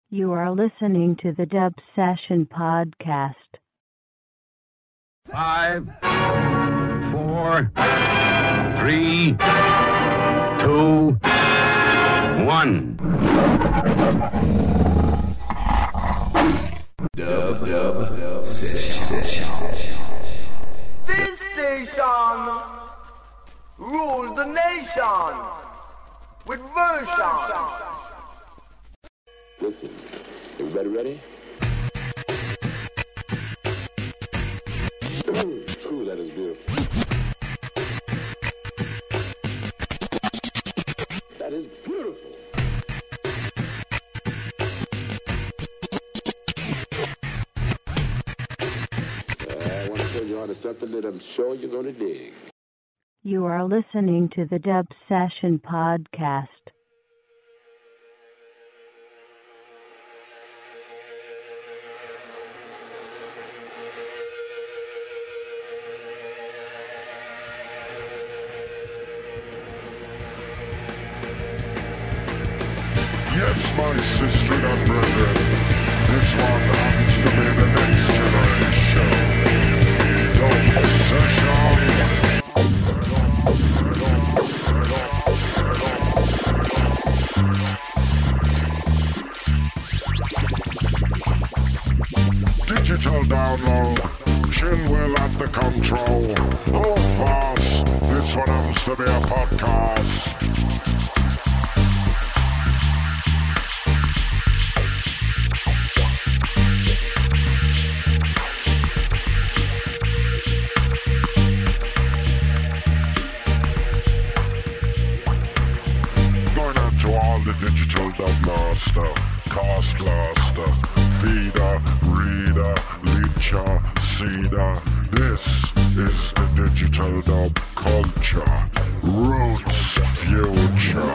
You are listening to the Dub Session Podcast. 5, 4, 3, 2, 1. Dub Session. This station rules the nation with version. Listen, everybody ready? Ooh, that is beautiful. That is beautiful. I want to tell you how to something that I'm sure you're going to dig. You are listening to the Dub Session Podcast. Yes, my sister and brethren, this one happens to be the next generation. Dub Session. Digital download, chill will at the control. Hold fast, this one happens to be a podcast. The digital dub master, cast blaster, feeder, reader, leecher, seeder. This is the digital dub culture. Roots, future.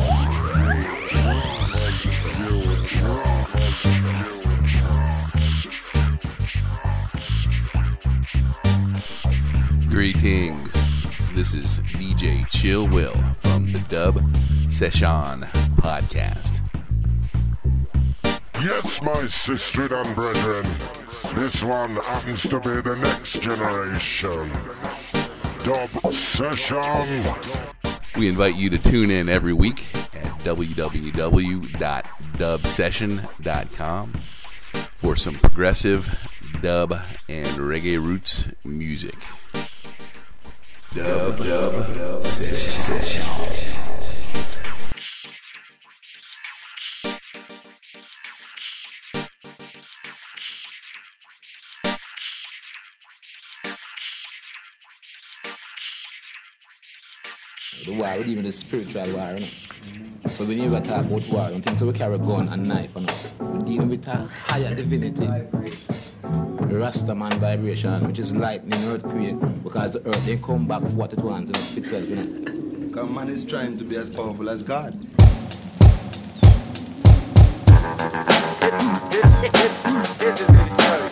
Greetings. This is DJ Chill Will from the Dub Session Podcast. Yes, my sister and brethren, this one happens to be the next generation. Dub Session. We invite you to tune in every week at www.dubsession.com for some progressive, dub, and reggae roots music. Dub Session. The war, we live in the spiritual war, you know? So we never talk about war, don't think so we carry a gun and knife on us. We're dealing with a higher divinity. The Rastaman vibration, which is lightning, earthquake, because the earth then come back for what it wants and itself, you know? Because man is trying to be as powerful as God. This is really scary.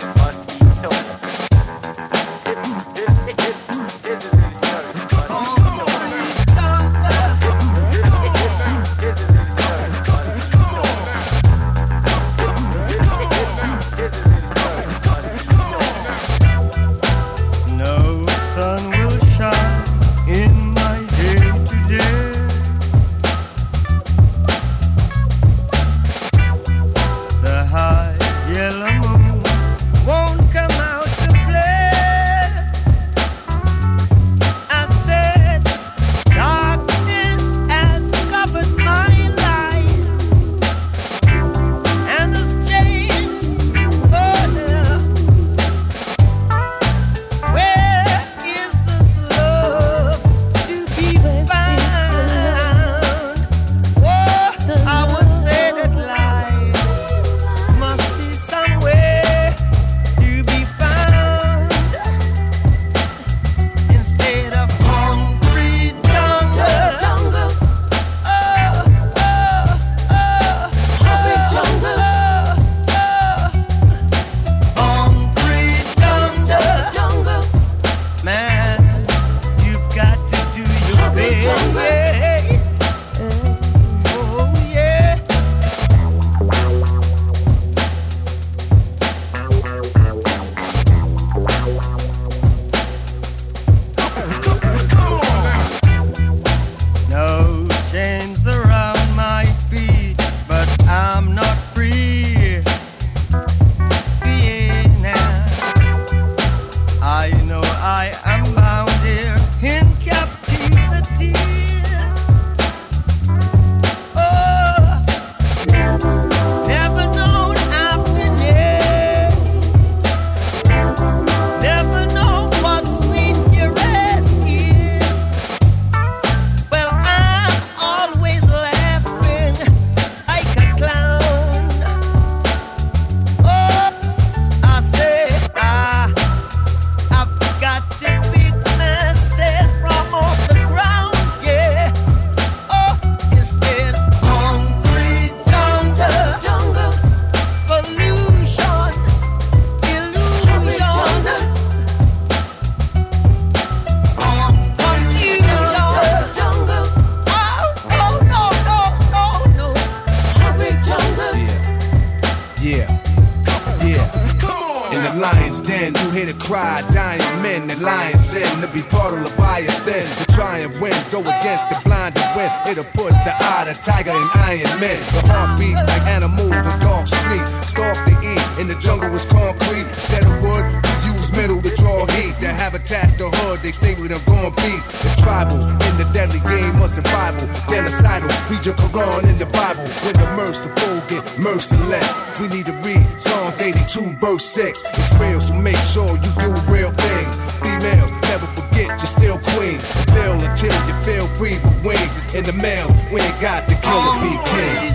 end. You hear the cry, dying men, the lions in to be part of Leviathan. To try and win, go against the blind to win. It'll put the eye, the tiger in Iron Men. The heart beats like animals in dark streets. Stalk to eat, in the jungle is concrete. Instead of wood, we use metal to draw heat. The habitat's the hood, they say we done gone beast. The tribal, in the deadly game of survival. Genocidal, read your Quran in the Bible. When the merciful get merciless, we need to read Psalm 82 verse 6. It's real, so make sure you do real things. Females, never forget you're still queen. Feel until you feel free with wings. In the mail, we ain't got the killer bee king.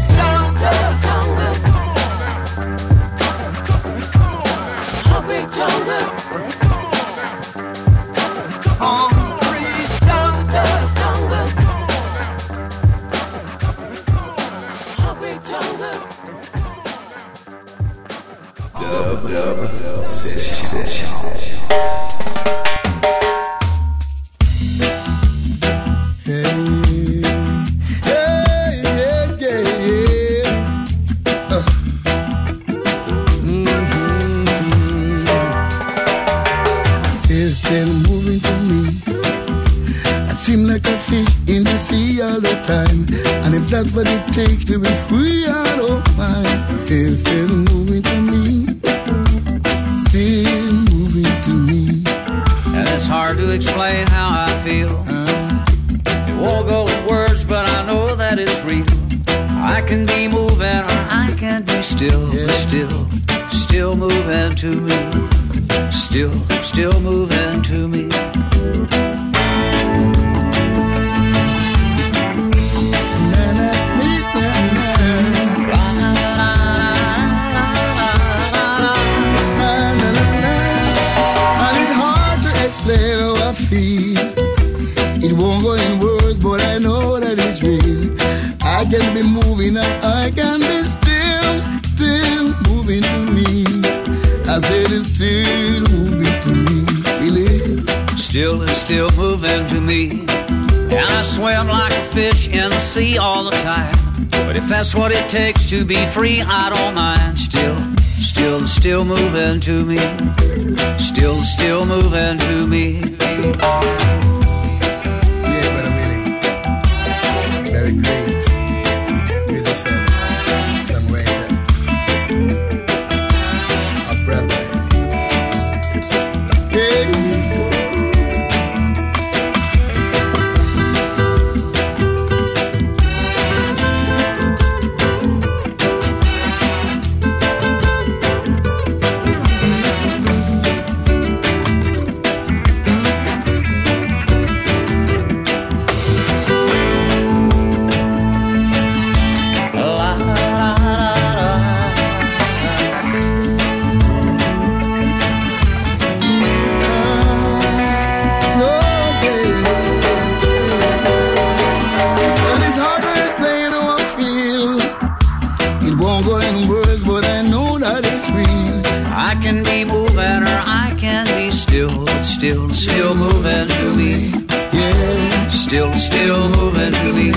Hungry jungle. Dub Session. Still moving to me. I seem like a fish in the sea all the time. And if that's what it takes to be free, I don't mind. Still moving to me. Still moving to me. And it's hard to explain how I feel. It won't go in words, but I know that it's real. I can be moving or I can be still. But still moving to me. Still moving to me. It won't go in words, but I know that it's real. I can be moving and I can be still moving to me. I said it's still moving to me, really. Still moving to me. And I swim like a fish in the sea all the time. But if that's what it takes to be free, I don't mind. Still moving to me. Still moving to me. Yeah, but really, very great musician, songwriter, a brother. Still moving to me. Yeah. Still moving to me.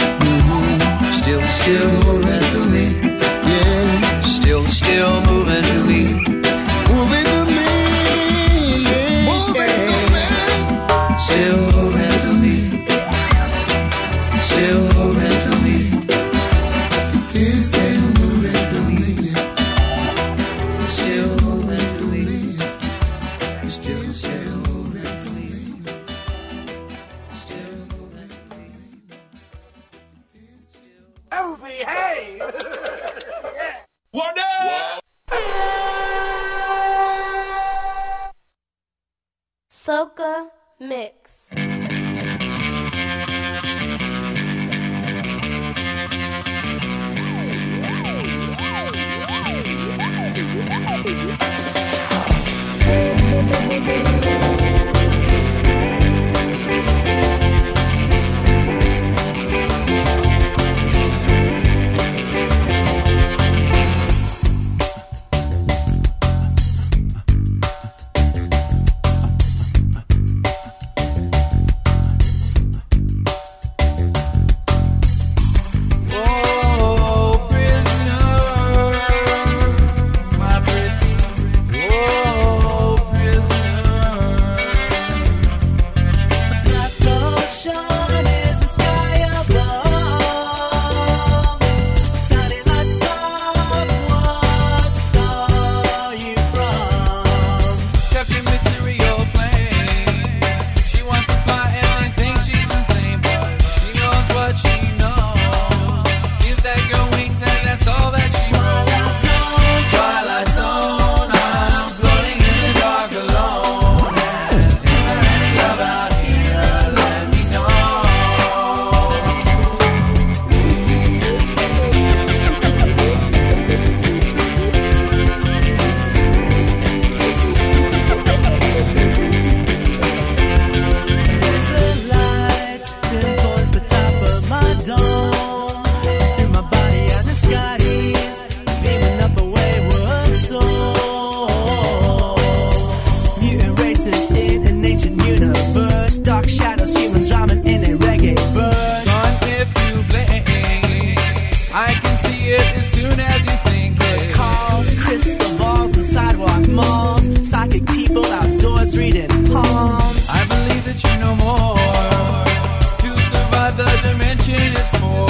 Still moving to me. Yeah. Still moving to me. Moving to me. Yeah. Moving to me. Still moving to me. Still moving to me. Still moving to me. Still moving to me. Hey! What up? Soca Mix. as soon as you think it. Calls, crystal balls, and sidewalk malls. Psychic people outdoors reading palms. I believe that you know more. To survive the dimension is for.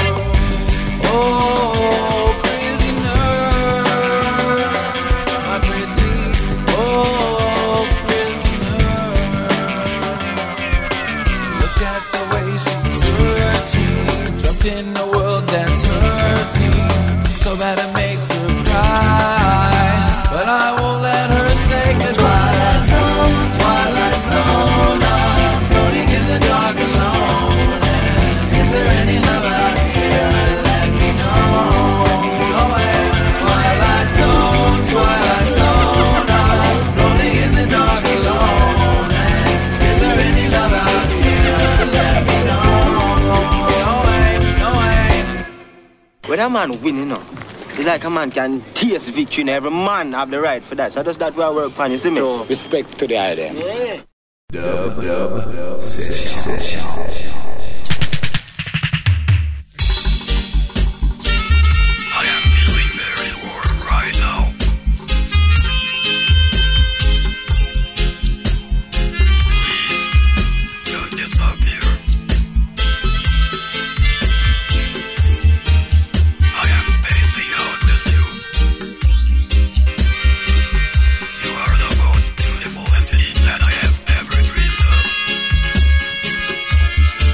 Oh, prisoner, my pretty. Oh, prisoner. Look at the way she's searching, trapped in a world that's hurting, so bad it makes her cry. But I won't let her say goodbye. Twilight zone, I'm floating in the dark alone. And is there any love out here? Let me know. Oh, Twilight zone, I'm floating in the dark alone. And is there any love out here? Let me know. No way. When a man winning up, it's like a man can taste victory, and every man have the right for that. So does that work upon you, see me? So, respect to the idea. Yeah. Dub Session. I am feeling very warm right now. Please, don't disappear. I am spacing out with you. You are the most beautiful entity that I have ever dreamed of.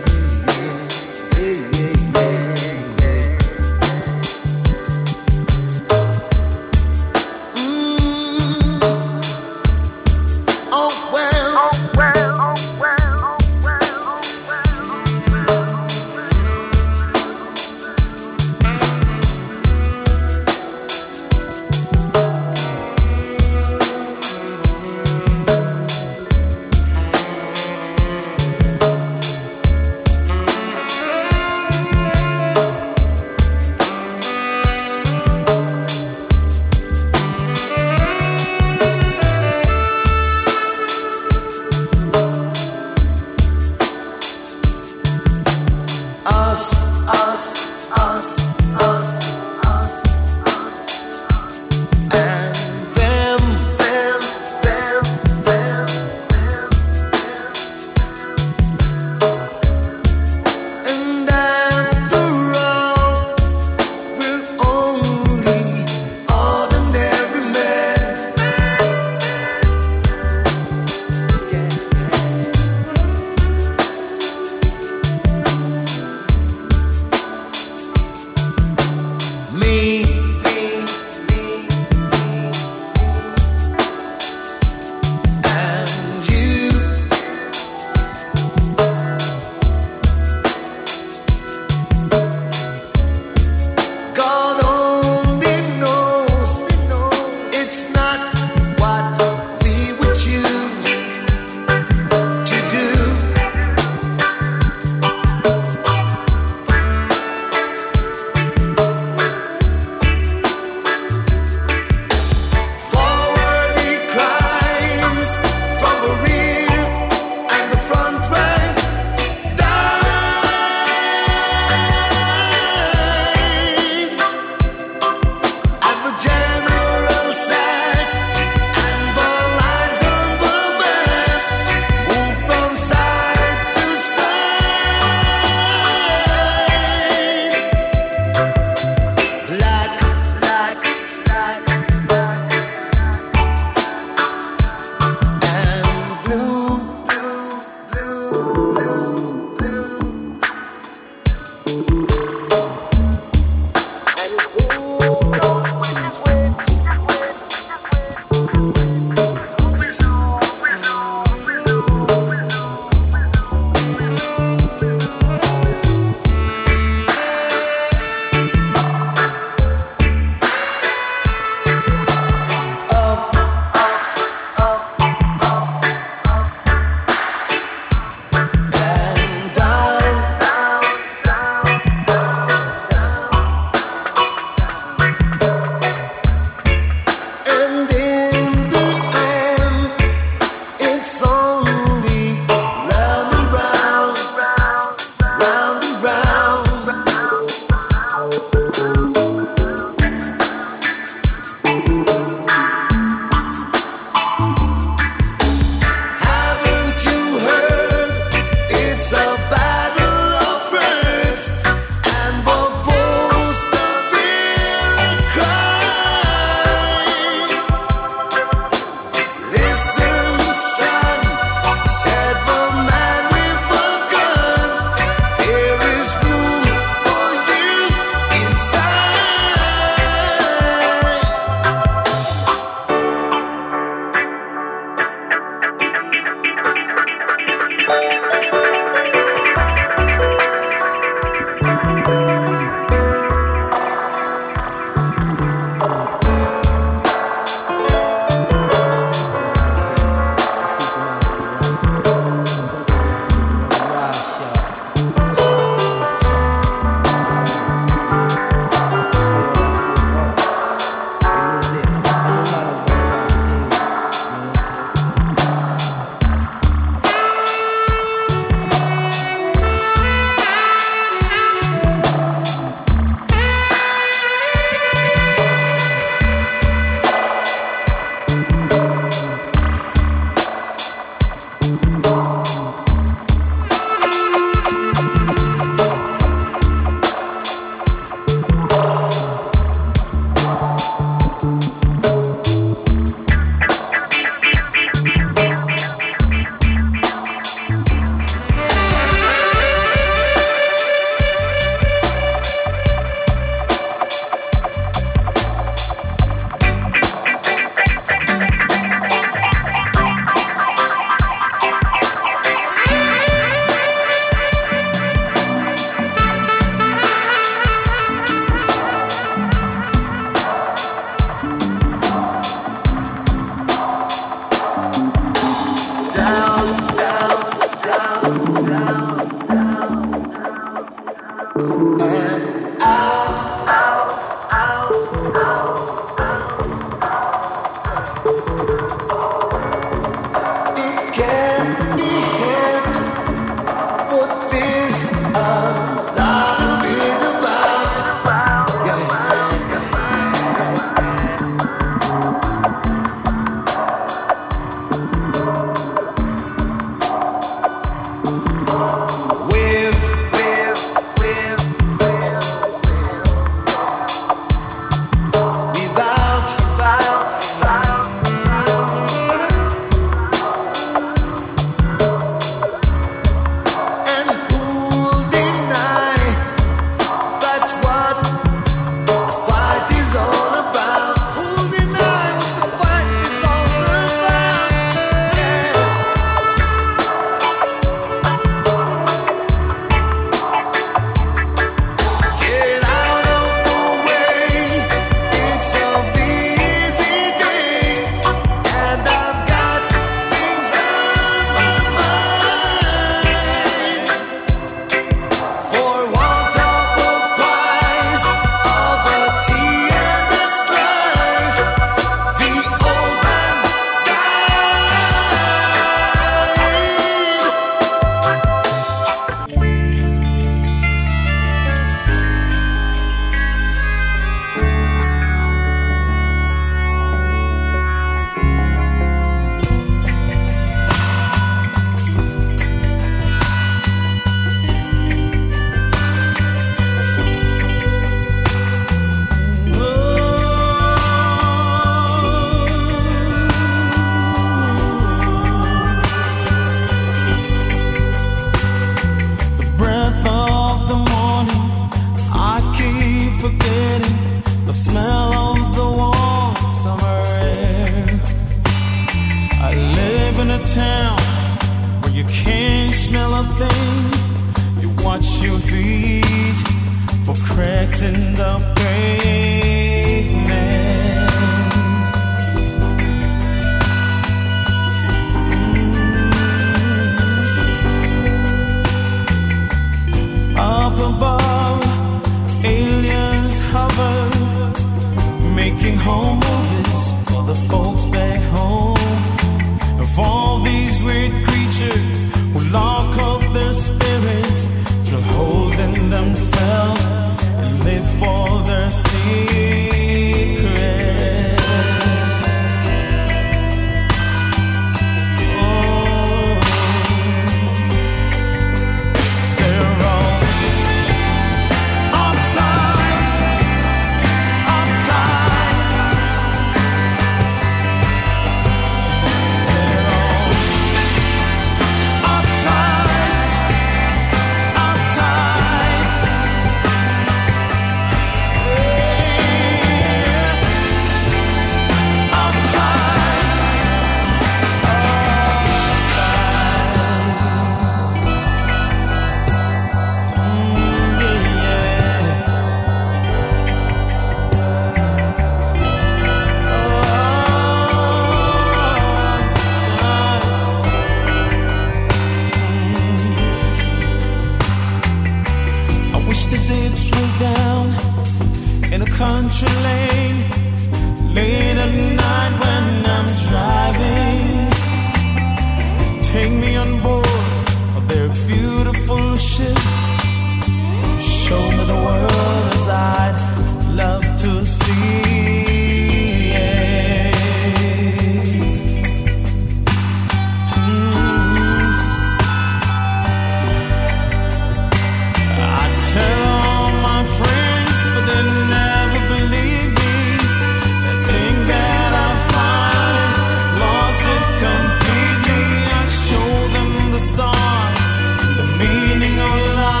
Stars, the meaning of life.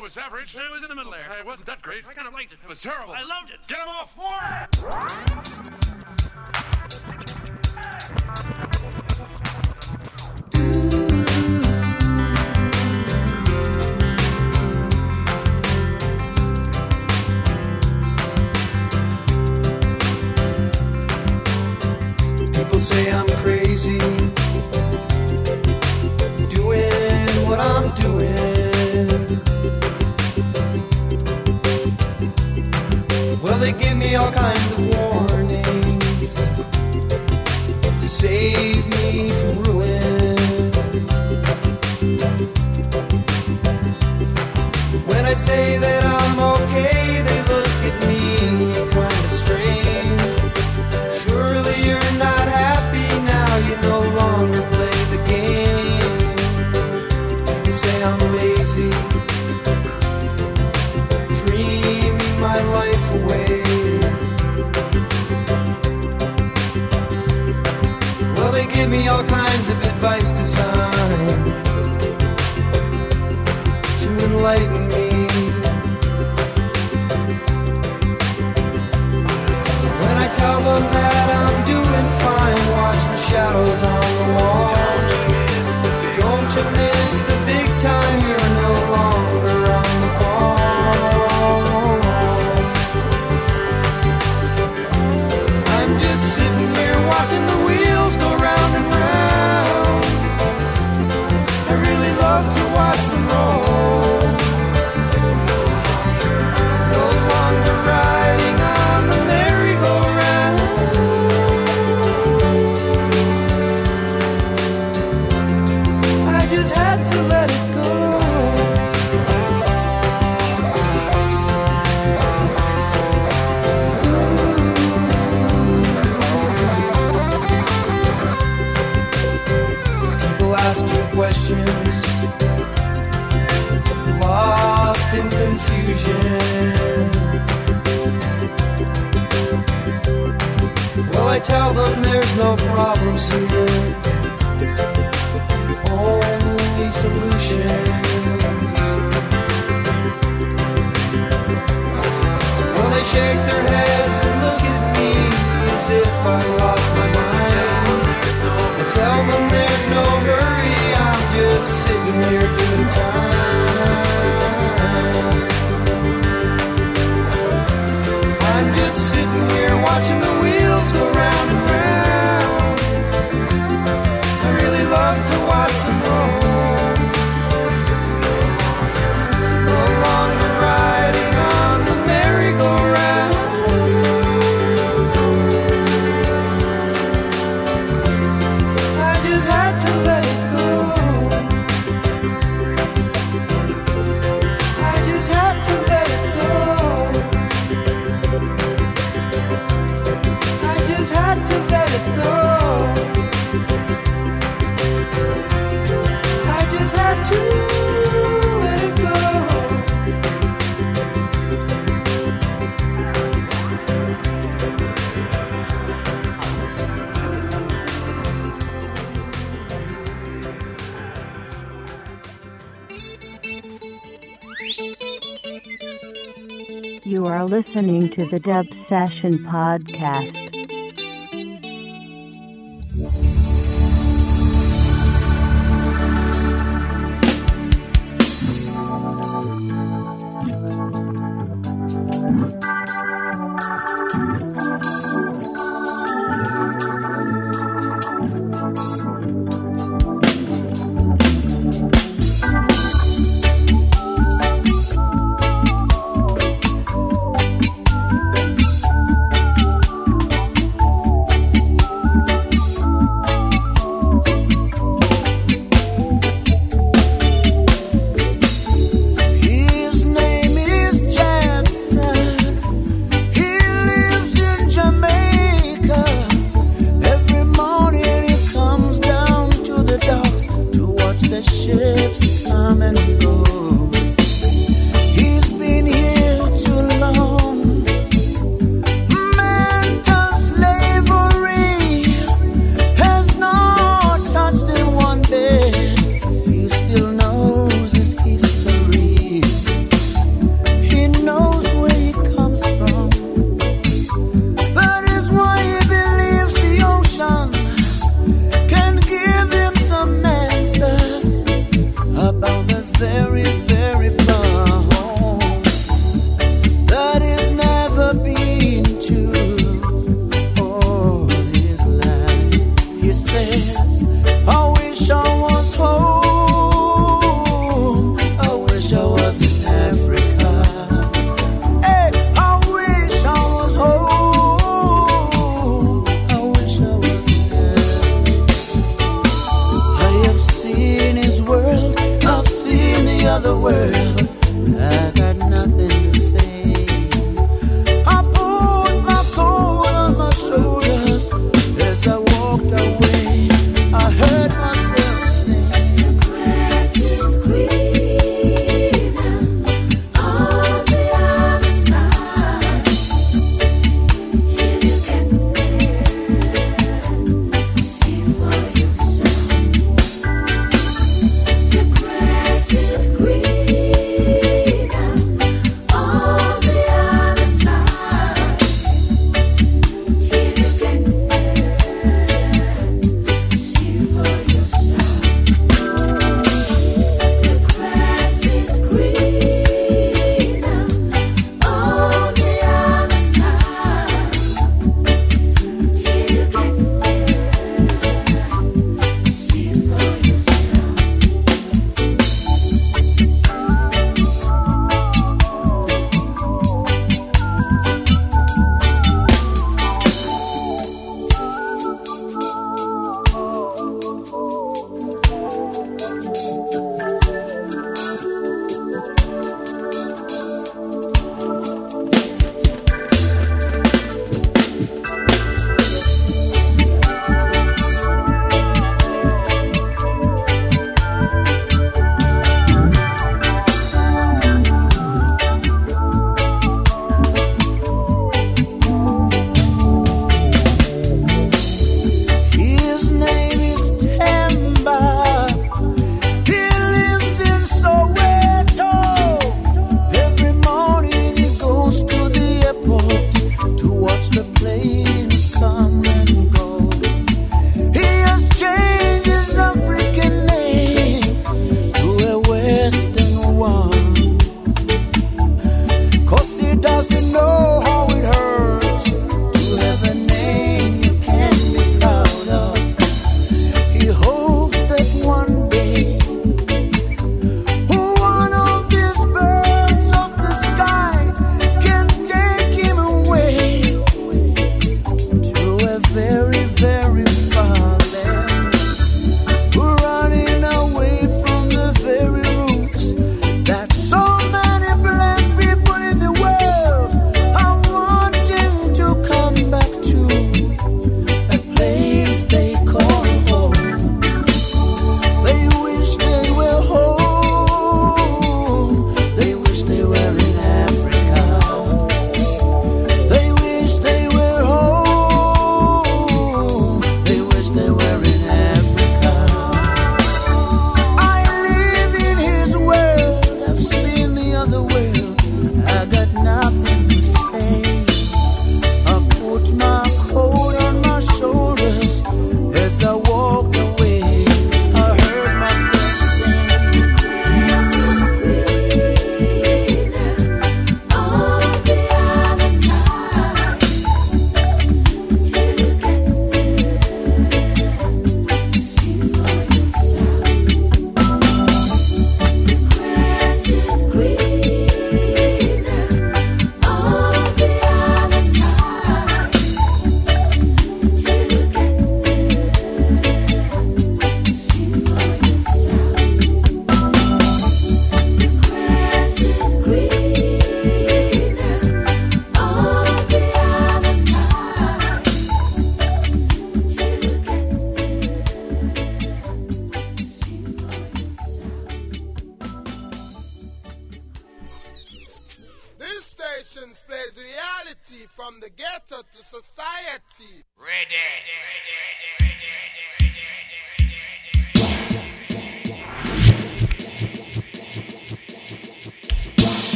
it was average. It was in the middle there. It wasn't that great. I kind of liked it. It was terrible. I loved it. Get him off! People say I'm crazy, doing what I'm doing. Well, they give me all kinds of warnings to save me from ruin. When I say that I'm okay, they look at me kind of strange. Surely you're not happy now, you no longer play the game. You say I'm lazy, dreaming my life away. Well, they give me all kinds of advice designed to enlighten me. When I tell them that I'm doing fine, watching shadows on the wall, don't you miss the big time, you're no longer on the ball. I'm just sitting here watching the wheels go round and round. I really love to watch them roll. No longer riding on the merry-go-round. I just had to let it go. People ask you questions, lost in confusion. Well, I tell them there's no problems here, only solutions. Well, they shake their heads and look at me as if I lost my mind. I tell them there's no hurry, I'm just sitting here doing time. I'm just sitting here watching the wheels go round and round. I really love to watch them roll. No longer riding on the merry-go-round. I just had to let it go. I just had to let it go. I just had to let it go. I just had to let it go. You are listening to the Dub Session Podcast.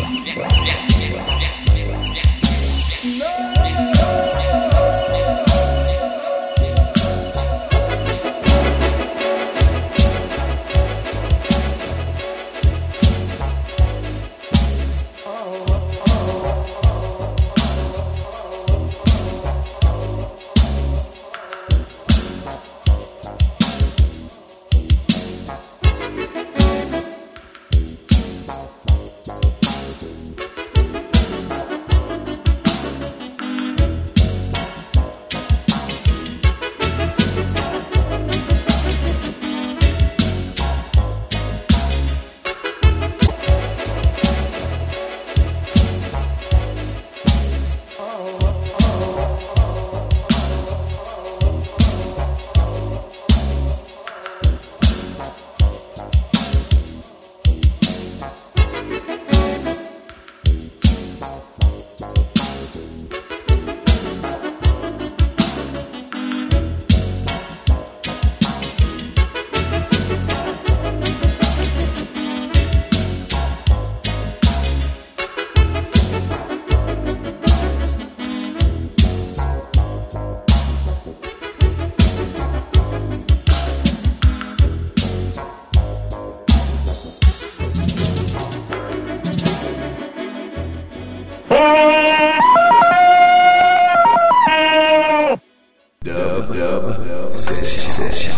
Dub Session.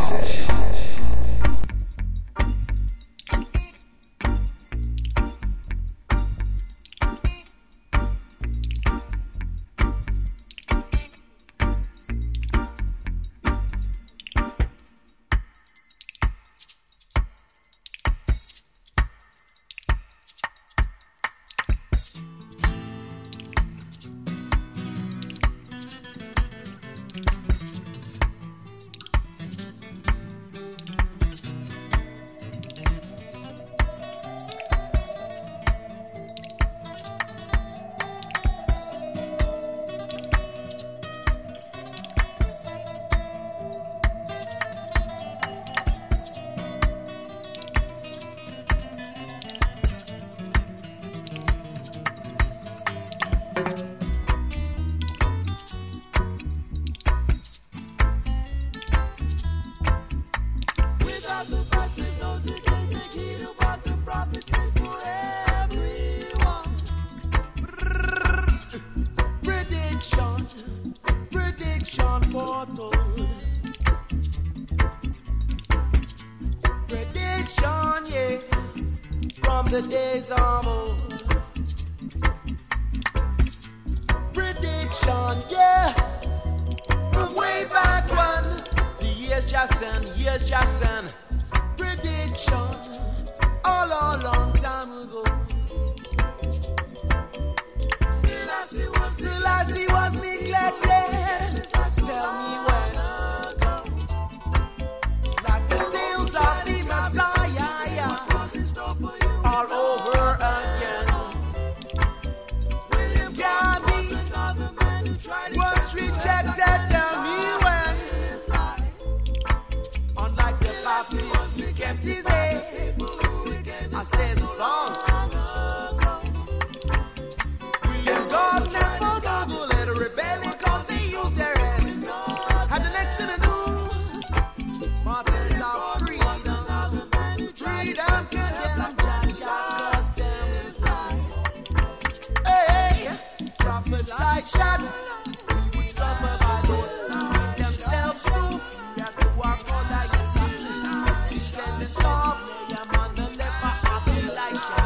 The days of old. Prediction, yeah. From way back when, the years just end. Prediction, all a long time ago. Selassie was neglected. Tell me when. Like the tales of the Messiah, yeah. All over again. William Gandhi was rejected. Tell me when. Unlike the Baptist, he kept his head. I said so long. William Gardner for Google led a rebellion cause they used their heads. Had the next in the news. Martyrs are freedom. Freedom can prophesy shot, we would suffer by those who make themselves true. We have to walk on like a assassin. Descendants of Miriam and the leper of Elisha.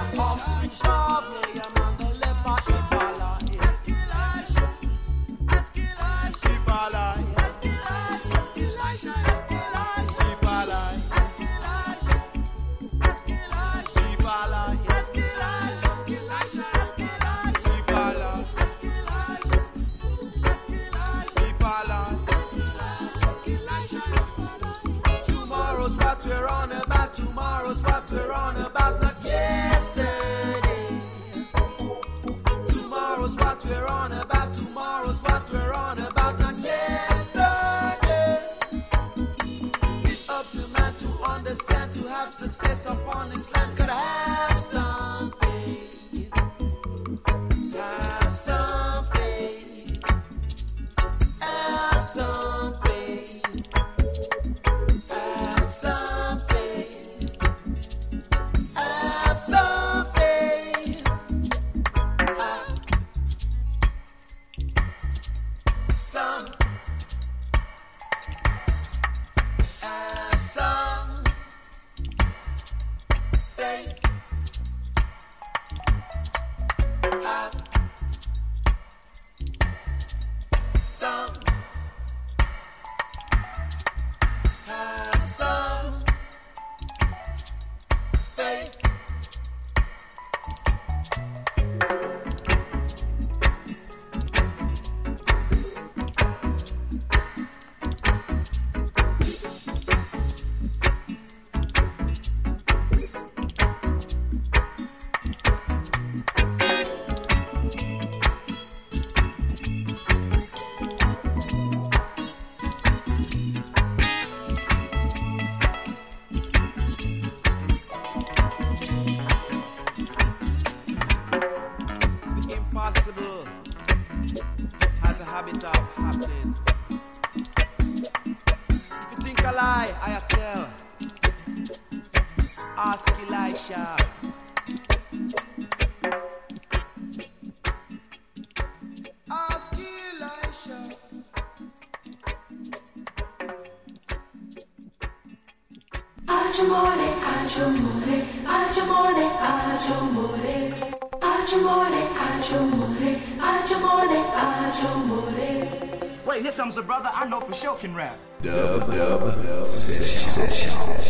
Wait, here comes a brother I know for sure can rap. Dub Session.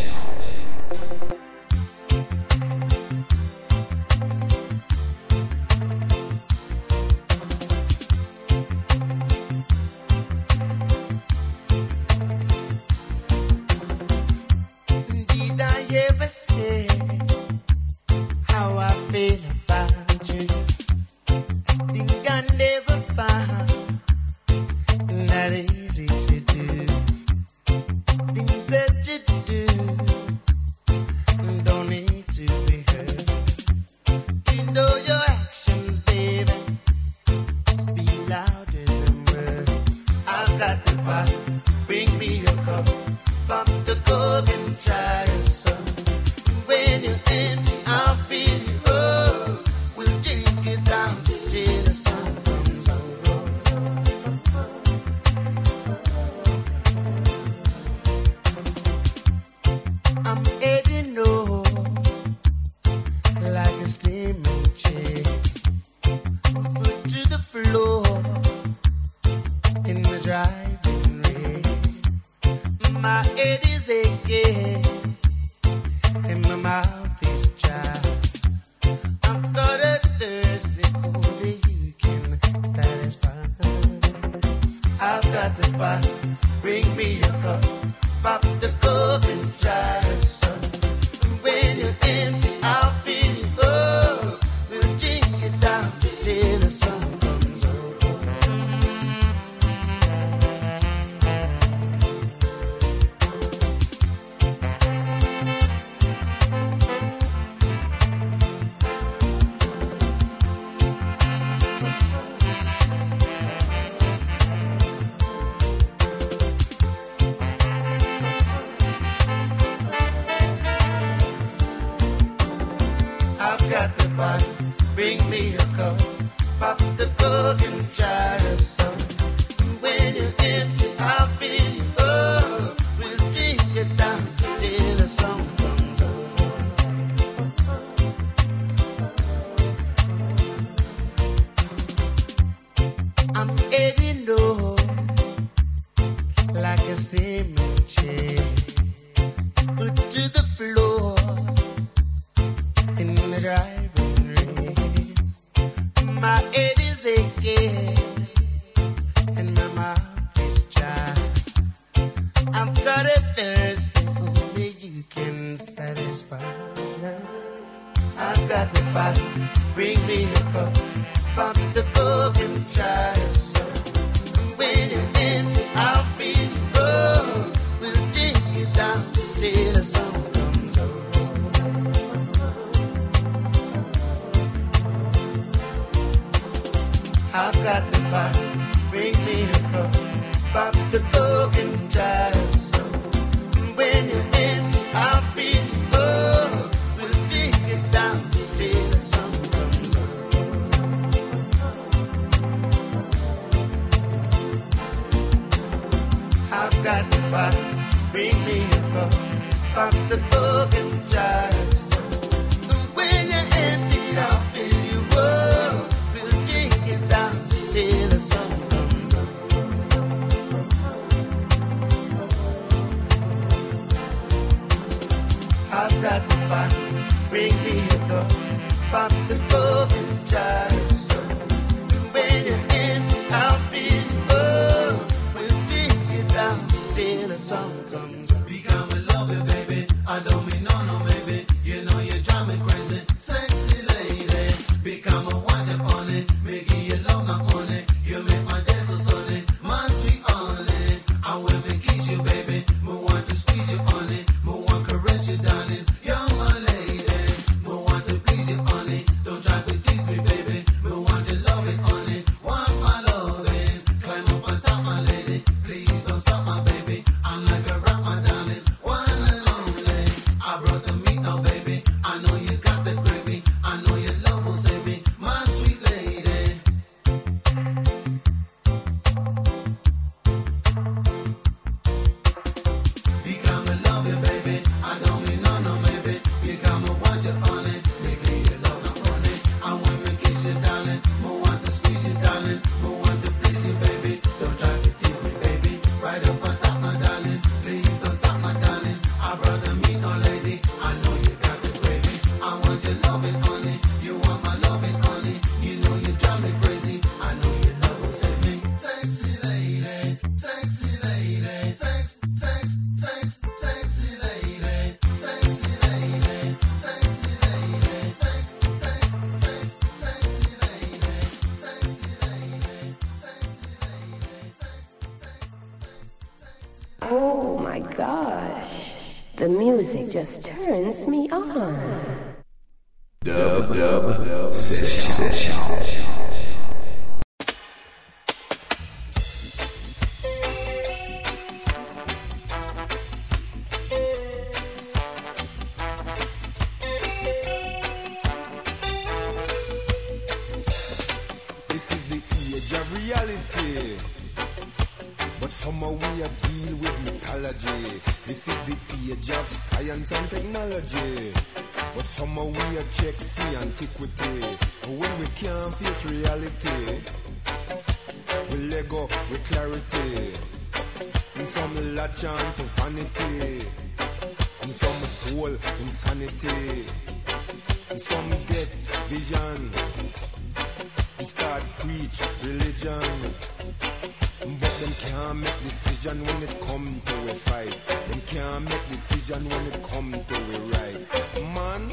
Did I ever say how I feel about you? Think I never found that easy to do. Things that you do don't need to be heard. You know your actions, baby, speak louder than words. I've got the bottle, bring me your cup, pop the cork and try your son. When you're empty, I'll feel you. Oh, we'll drink it down till the sun comes up. I'm heading home like a steaming chair, put to the floor in the driving rain. My head is aching and my mouth is dry. I've got a thirst that only you can satisfy. I've got the bottle, bring me a cup, pop the cork and try some. When you're empty, I'll feel you. Oh, we'll drink it down till the sun comes up. I've got the bottle, bring me a cup, pop the cork and try some. When you're empty, I'll feel you. Oh, we'll drink it down till the sun comes up. I'm heading home like a steaming chair, put to the floor in the driving rain. My head is aching and my mouth is dry. I've got a thirst that only you can satisfy. I've got the bottle, bring me a cup, pop the cork and try some. When you're empty, I'll feel you. Oh, we'll drink it down till the sun comes up. I've got the bottle, bring me a cup, pop the cork and try some. When you're empty, I'll feel you. Oh, we'll drink it down till the sun comes up. I've got the bottle, bring me a cup, pop the cork and try some. about the broken child. When you're in, out in, we'll dig it down till the song comes. Become a lover, baby. I don't mean no, maybe. You know you drive me crazy. Sexy lady. Become a watch up on it. Making you love my honey. You make my day so sunny. My sweet honey. I will make kiss you, baby. Me want to squeeze you on it. Me want to caress you, darling. You're my lady. Me want to please you, honey. Don't try to tease me, baby. Me want to love it, honey. Want my loving. Climb up on top, my lady. Please don't stop, my baby. I'm like a rock, my darling. One and only. I brought the meat now, baby. I know you got the gravy. I know your love will save me. My sweet lady. Become a lover, baby. I don't mean no, maybe. Become a want you on it. Making you love my honey. I want to kiss you, darling. Me want to squeeze you, darling. Me want to please you, baby. Don't try to tease me, baby. Right up on top, my darling. Please don't stop, my darling. I brought the meat, no lady. I know you got the gravy. I want your loving, honey. You want my loving, honey. You know you drive me crazy. I know your love will save me. Sexy lady, sexy lady, sexy lady, sexy lady, sexy lady, sexy lady. Oh my gosh, the music just turns me on. Dub Session. This is the age of reality, but somehow we are deal with mythology. This is the age of science and technology, but somehow we are check free antiquity. But when we can't face reality, we let go with clarity. And some latch on to vanity, and some pull insanity, and some get vision. We start preach religion, but them can't make decision when it come to a fight. Them can't make decision when it come to a rights. Man,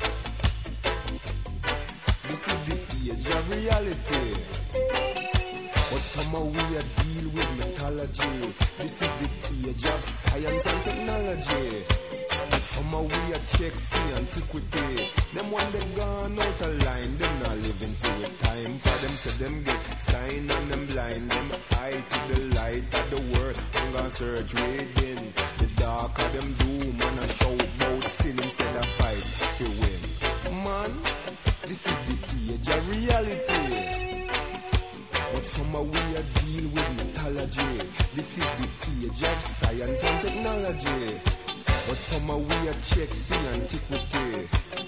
this is the age of reality, but somehow we are deal with mythology. This is the age of science and technology, but somehow we are check free antiquity. Them when they gone out of line, them not living through a time. For them say them get sign and them blind. Them eye to the light of the world. Hunger search within the dark of them doom. And a show about sin instead of fight to win. Man, this is the age of reality, but somehow we are deal with mythology. This is the age of science and technology, but somehow we are check free antiquity.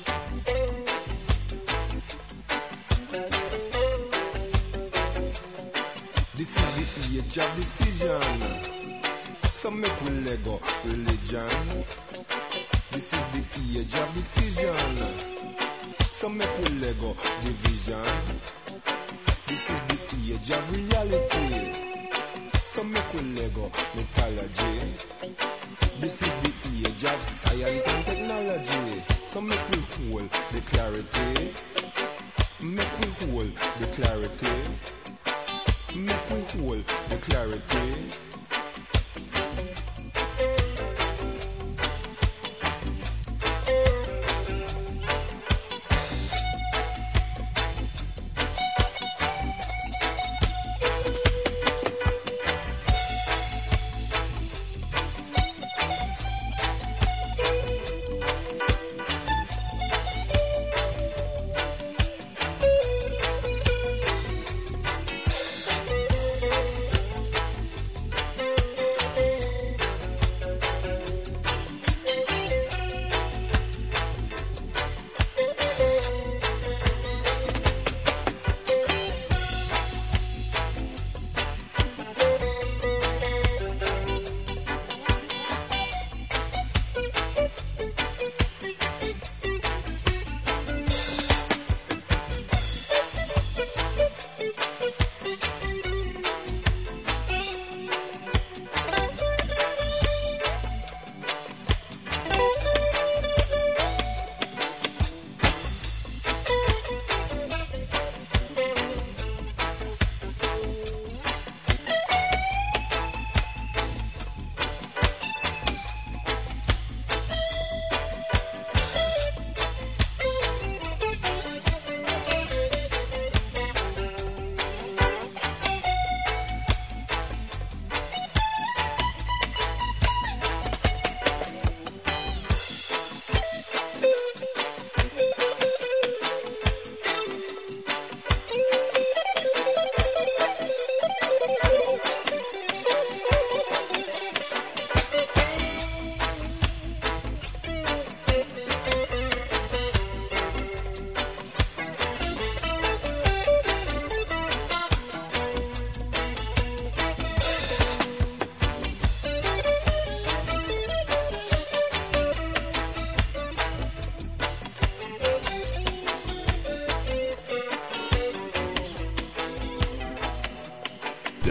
This is the age of decision, so make we let go religion. This is the age of decision, so make we let go division. This is the age of reality, so make we let go mythology. This is the age of science and technology, so make we hold the clarity. Make we hold the clarity. Make we hold the clarity.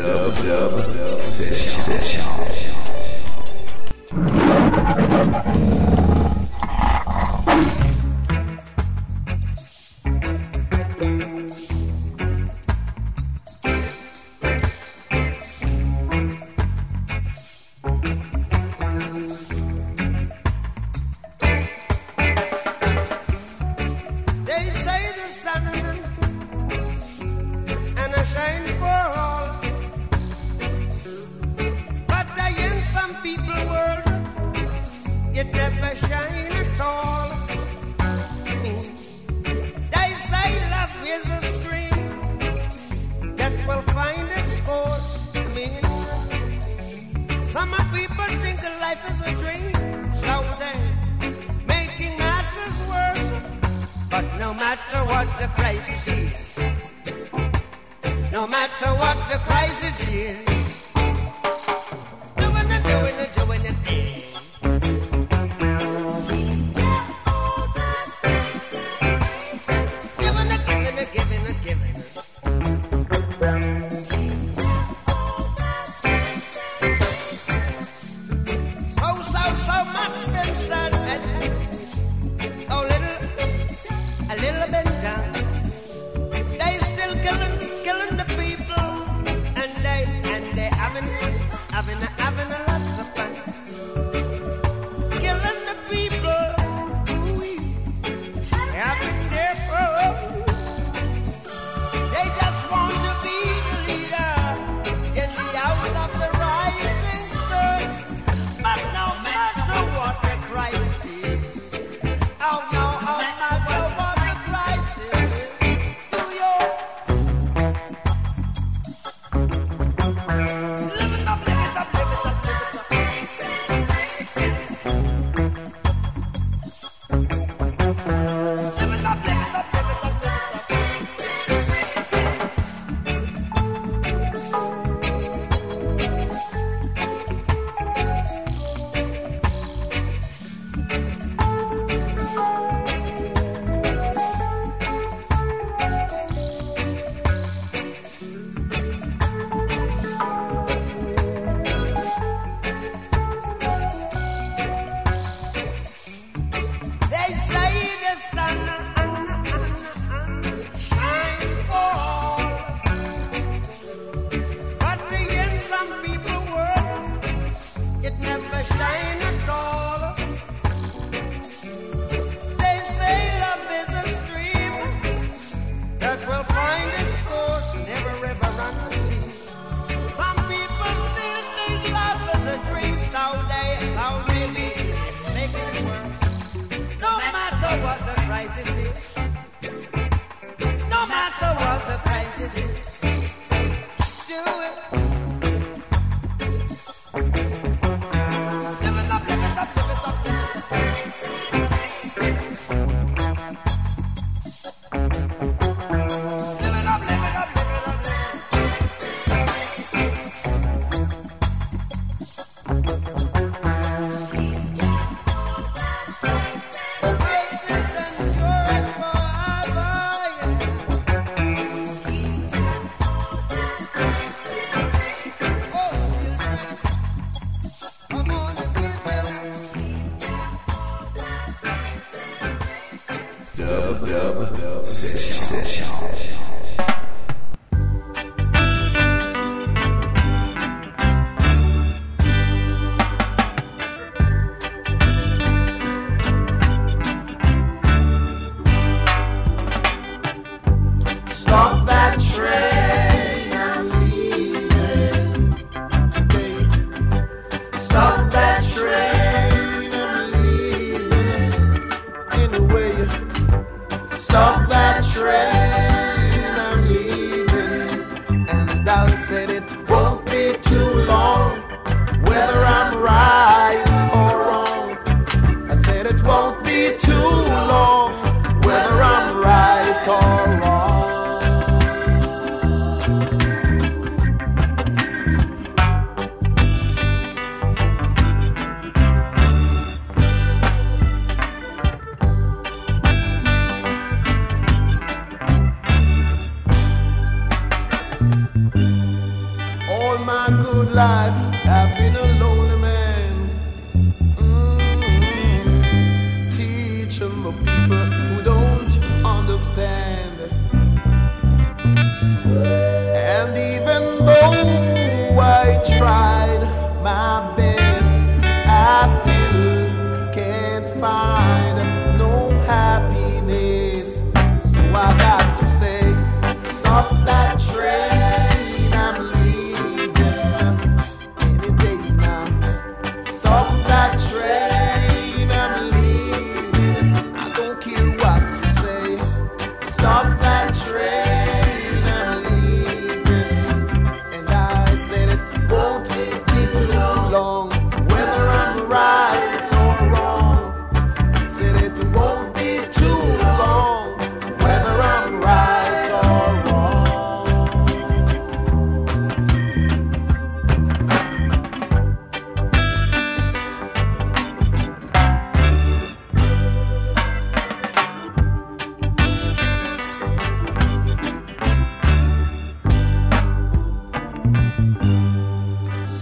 Dub Session. They say the sun and I shine for all, but in some people world it never shine at all. They say love is a stream that will find its course. Some people think life is a dream, so they making matters worse. But no matter what the crisis is, no matter what the crisis is, doing it, doing it, doing it, giving it, giving it, giving it, giving it. So much been said and so little, a little bit done. They still killing the people, and they having lots of fun. Killing the people, having their fun. They just want to be the leader in the house of the rising sun. But no matter what the crisis is, oh no, oh matter what the crisis is, do you live it up, live it up, live it up, live it up. Live it up, live it up, live it up, live it up. They say the sun shine for all, but in some people world it never shine at all. They say love is a stream that will find its course, never ever run away. Some people still think love is a dream, so maybe it's making it worse. No matter what the crisis is, no matter what the crisis is, do it. Live it up, live it up, live it up, live it up. Live it up, live it up, live it up, live it up. Dub Session. Stop that train, I'm leaving today. Stop that train, I'm leaving. Anyway, stop that train, I'm leaving. And Dolly said it won't be too long, whether I'm right or wrong. I said it won't be too long, whether I'm right or wrong.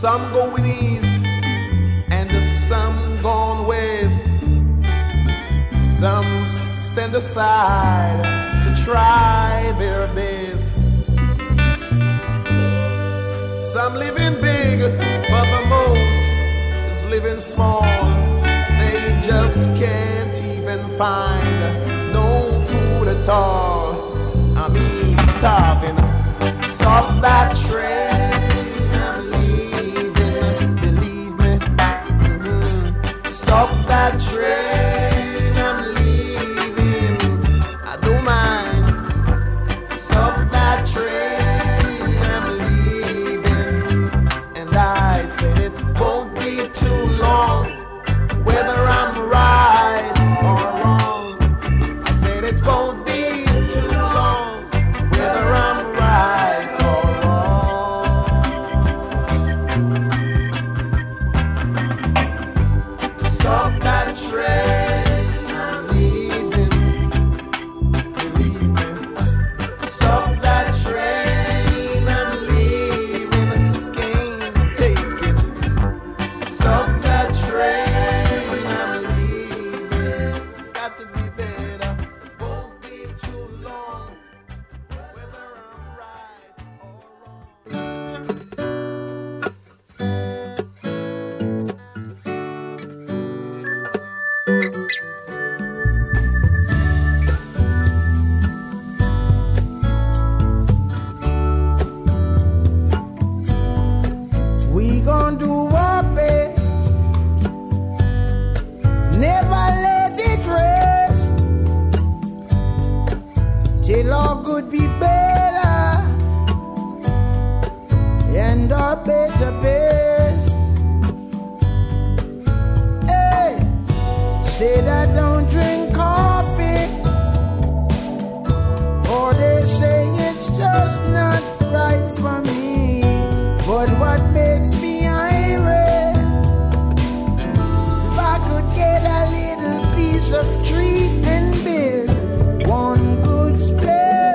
Some going east and some gone west. Some stand aside to try their best. Some living big, but the most is living small. They just can't even find no food at all. I mean, starving. Stop that train, I'm leaving, believe me. Stop that train, I'm leaving, I don't mind. Stop that train, I'm leaving. And I said it won't be too long, whether I'm right or wrong. I said it won't be too long, whether I'm right or wrong. Stop that train, I'm leaving, believe me. Stop that train, I'm leaving, can't take it. Stop that train, I'm leaving, it's got to be better, won't be too long, whether I'm right or We gon' do our best, never let it rest, till all good be better, and our better best. Hey, said I don't drink coffee, or they say it's just not right for me. But what makes me irate is if I could get a little piece of treat and build one good split.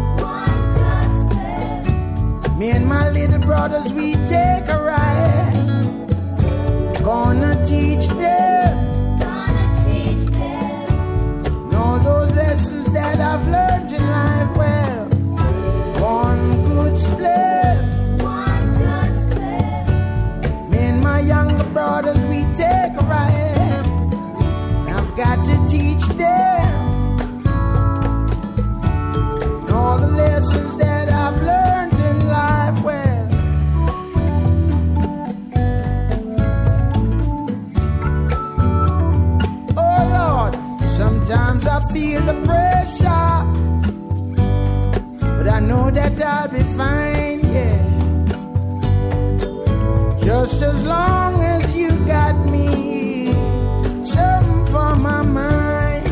Me and my little brothers, we take a ride. Gonna teach them. And all those lessons that I've learned in life. Well, one good split. Me and my younger brothers, we take a ride. I've got to teach them all the lessons that I've learned in life. Well, oh Lord, sometimes I feel the pressure, but I know that I'll be fine, yeah. Just as long as you got me, something for my mind.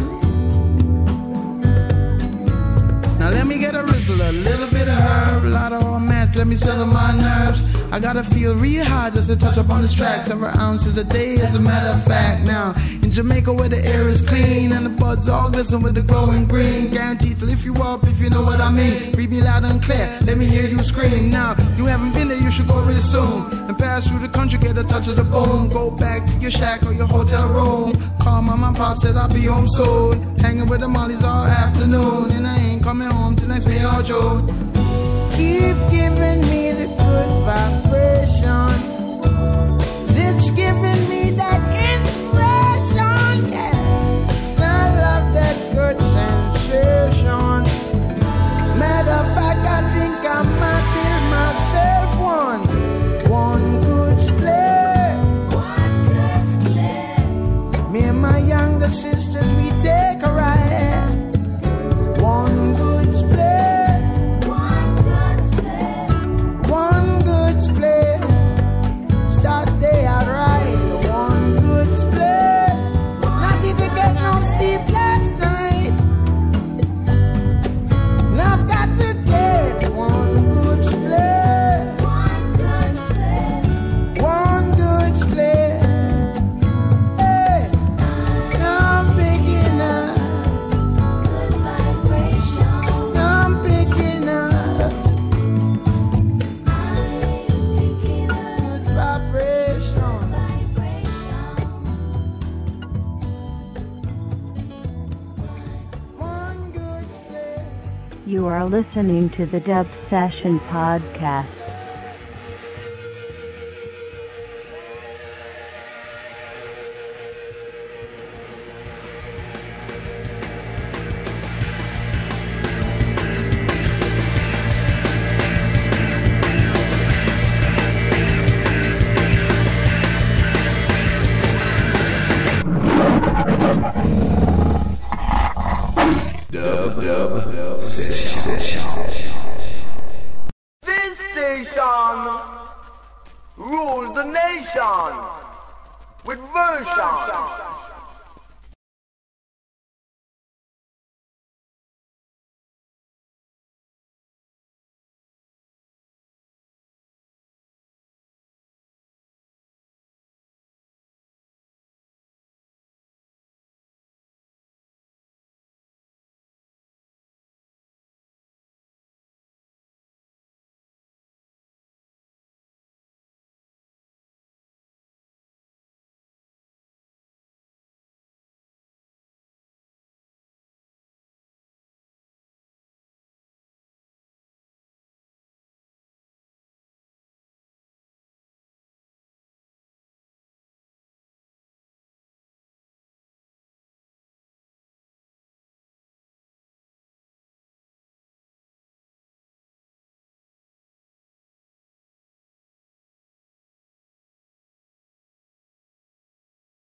Now let me get a rizzle, a little bit of herb, a lot of mint, let me settle my nerves. I gotta feel real hard just to touch up on this track. Several ounces a day, as a matter of fact. Now, in Jamaica where the air is clean and the buds all glisten with the glowing green, guaranteed to lift you up if you know what I mean. Read me loud and clear, let me hear you scream. Now, you haven't been there, you should go real soon. And pass through the country, get a touch of the boom. Go back to your shack or your hotel room. Call mama and pop, said I'll be home soon. Hanging with the mollies all afternoon. And I ain't coming home till next May or June. Keep giving me the good vibration. It's giving me that inspiration, yeah. I love that good sensation. Matter of fact, I think I might build myself one good split. Me and my younger sisters, we take a ride. One good split. One good split. You are listening to the Dub Session Podcast. Dub Session. This station rules the nation with version.